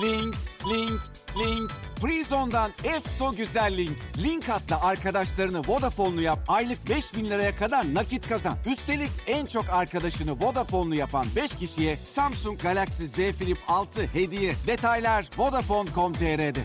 Link, link, link. Freezone'dan EFSO güzel link. Link atla arkadaşlarını Vodafone'lu yap. Aylık 5.000 liraya kadar nakit kazan. Üstelik en çok arkadaşını Vodafone'lu yapan 5 kişiye Samsung Galaxy Z Flip 6 hediye. Detaylar Vodafone.com.tr'de.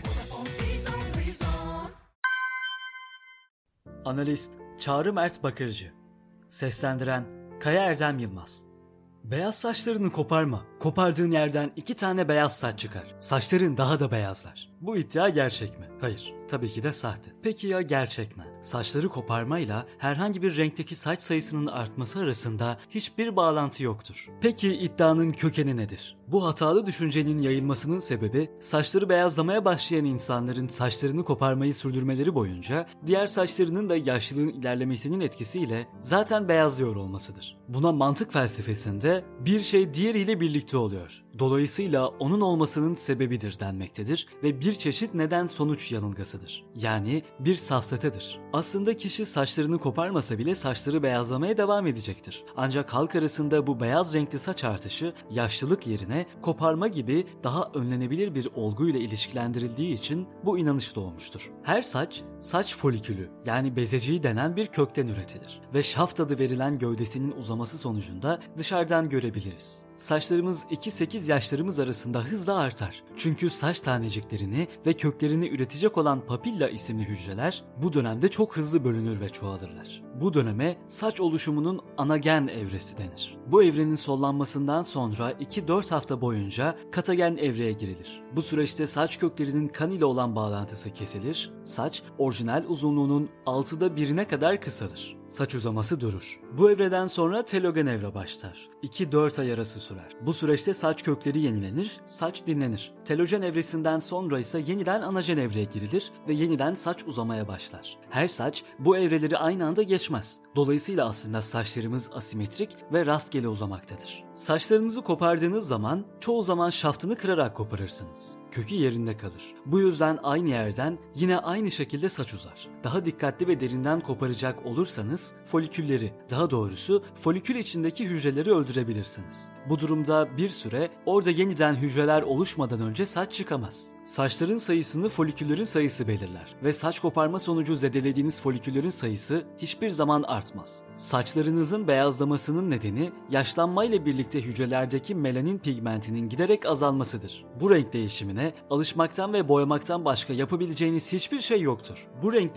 Analist Çağrı Mert Bakırcı. Seslendiren Kaya Erdem Yılmaz. Beyaz saçlarını koparma. Kopardığın yerden 2 tane beyaz saç çıkar. Saçların daha da beyazlar. Bu iddia gerçek mi? Hayır. Tabii ki de sahte. Peki ya gerçek mi? Saçları koparmayla herhangi bir renkteki saç sayısının artması arasında hiçbir bağlantı yoktur. Peki iddianın kökeni nedir? Bu hatalı düşüncenin yayılmasının sebebi saçları beyazlamaya başlayan insanların saçlarını koparmayı sürdürmeleri boyunca diğer saçlarının da yaşlılığın ilerlemesinin etkisiyle zaten beyazlıyor olmasıdır. Buna mantık felsefesinde bir şey diğeriyle birlikte oluyor. Dolayısıyla onun olmasının sebebidir denmektedir ve bir çeşit neden-sonuç yanılgasıdır. Yani bir safsatadır. Aslında kişi saçlarını koparmasa bile saçları beyazlamaya devam edecektir. Ancak halk arasında bu beyaz renkli saç artışı yaşlılık yerine koparma gibi daha önlenebilir bir olguyla ilişkilendirildiği için bu inanış doğmuştur. Her saç folikülü yani bezeciği denen bir kökten üretilir ve şaft adı verilen gövdesinin uzaması sonucunda dışarıdan görebiliriz. Saçlarımız 2-8 yaşlarımız arasında hızla artar. Çünkü saç taneciklerini ve köklerini üretecek olan papilla isimli hücreler bu dönemde çok hızlı bölünür ve çoğalırlar. Bu döneme saç oluşumunun anagen evresi denir. Bu evrenin sollanmasından sonra 2-4 hafta boyunca katagen evreye girilir. Bu süreçte saç köklerinin kan ile olan bağlantısı kesilir, saç orijinal uzunluğunun 6'da 1'ine kadar kısalır. Saç uzaması durur. Bu evreden sonra telogen evre başlar. 2-4 ay arası sürer. Bu süreçte saç kökleri yenilenir, saç dinlenir. Telojen evresinden sonra ise yeniden anajen evreye girilir ve yeniden saç uzamaya başlar. Her saç bu evreleri aynı anda geçmez. Dolayısıyla aslında saçlarımız asimetrik ve rastgele uzamaktadır. Saçlarınızı kopardığınız zaman çoğu zaman şaftını kırarak koparırsınız. Kökü yerinde kalır. Bu yüzden aynı yerden yine aynı şekilde saç uzar. Daha dikkatli ve derinden koparacak olursanız folikülleri, daha doğrusu folikül içindeki hücreleri öldürebilirsiniz. Bu durumda bir süre orada yeniden hücreler oluşmadan önce saç çıkamaz. Saçların sayısını foliküllerin sayısı belirler ve saç koparma sonucu zedelediğiniz foliküllerin sayısı hiçbir zaman artmaz. Saçlarınızın beyazlamasının nedeni yaşlanmayla birlikte hücrelerdeki melanin pigmentinin giderek azalmasıdır. Bu renk değişimine alışmaktan ve boyamaktan başka yapabileceğiniz hiçbir şey yoktur.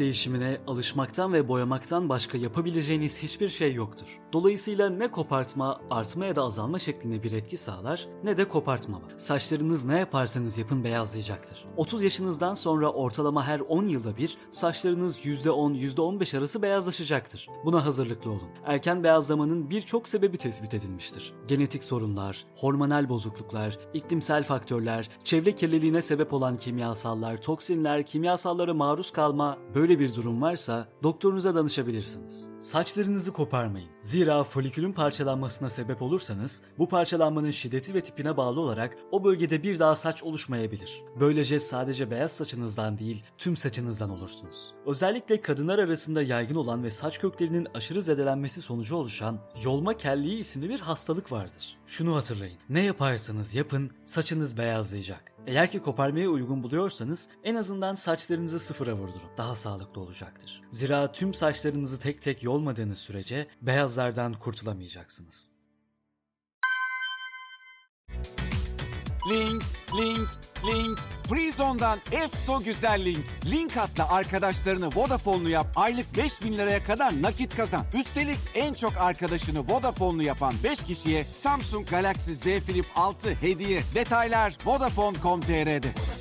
Dolayısıyla ne kopartma, artma ya da azalma şeklinde bir etki sağlar ne de kopartmama. Saçlarınız ne yaparsanız yapın beyazlayacaktır. 30 yaşınızdan sonra ortalama her 10 yılda bir saçlarınız %10, %15 arası beyazlaşacaktır. Buna hazırlıklı olun. Erken beyazlamanın birçok sebebi tespit edilmiştir. Genetik sorunlar, hormonal bozukluklar, iklimsel faktörler, çevre kirliliğine sebep olan kimyasallar, toksinler, kimyasallara maruz kalma, böyle bir durum varsa doktorunuza danışabilirsiniz. Saçlarınızı koparmayın. Zira folikülün parçalanmasına sebep olursanız bu parçalanmanın şiddeti ve tipine bağlı olarak o bölgede bir daha saç oluşmayabilir. Böylece sadece beyaz saçınızdan değil tüm saçınızdan olursunuz. Özellikle kadınlar arasında yaygın olan ve saç köklerinin aşırı zedelenmesi sonucu oluşan yolma kelliği isimli bir hastalık vardır. Şunu hatırlayın, ne yaparsanız yapın saçınız beyazlayacak. Eğer ki koparmaya uygun buluyorsanız en azından saçlarınızı sıfıra vurdurun. Daha sağlıklı olacaktır. Zira tüm saçlarınızı tek tek yolmadığınız sürece beyazlardan kurtulamayacaksınız. Link, link, link. Freezone'dan EFSO güzel link. Link atla arkadaşlarını Vodafone'lu yap. Aylık 5.000 liraya kadar nakit kazan. Üstelik en çok arkadaşını Vodafone'lu yapan 5 kişiye Samsung Galaxy Z Flip 6 hediye. Detaylar Vodafone.com.tr'de.